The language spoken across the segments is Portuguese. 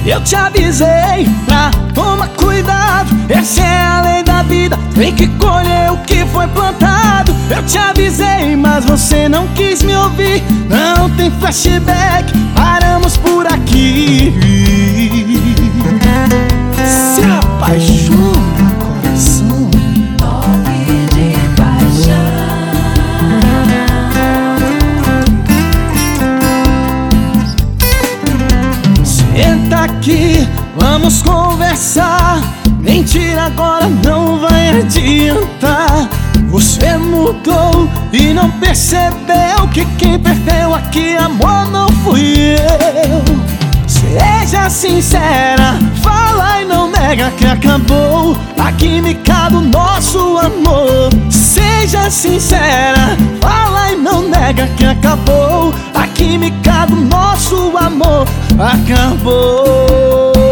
Eu te avisei pra tomar cuidado, essa é a lei da vida, tem que colher o que foi plantado. Eu te avisei, mas você não quis me ouvir. Não tem flashback, paramos por aqui. Se apaixona, coração. Morre de paixão. Senta aqui, vamos conversar. Mentira agora não vai adiantar. Você mudou e não percebeu que quem perdeu aqui, amor, não fui eu. Seja sincera, fala e não nega que acabou a química do nosso amor. Seja sincera, fala e não nega que acabou a química do nosso amor. Acabou.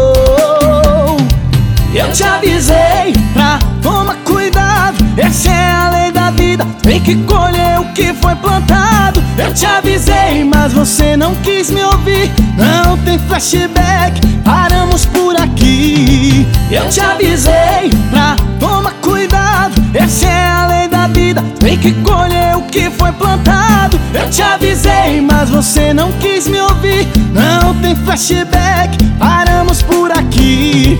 Eu te avisei pra tomar cuidado, essa é a lei da vida, tem que colher o que foi plantado. Eu te avisei, mas você não quis me ouvir. Não tem flashback, paramos por aqui. Eu te avisei pra tomar cuidado, essa é a lei da vida, tem que colher o que foi plantado. Eu te avisei, mas você não quis me ouvir. Não tem flashback, paramos por aqui.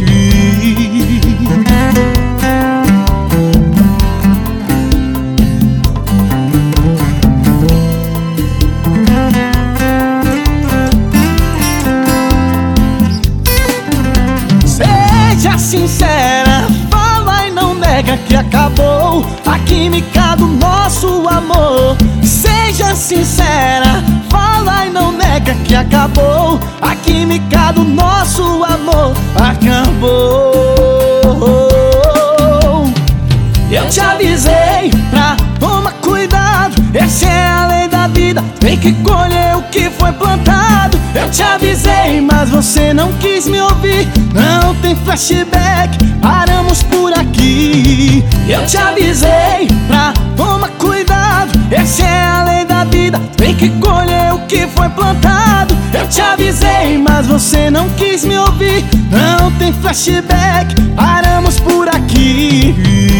Seja sincera, fala e não nega que acabou a química do nosso amor. Seja sincera, fala e não nega que acabou a química do nosso amor. Acabou. Eu te avisei pra tomar cuidado, essa é a lei da vida, tem que colher o que foi plantado. Eu te avisei, mas você não quis me ouvir. Não tem flashback, paramos por aqui. Eu te avisei pra tomar cuidado, essa é a lei da vida, tem que colher o que foi plantado. Eu te avisei, mas você não quis me ouvir. Não tem flashback, paramos por aqui.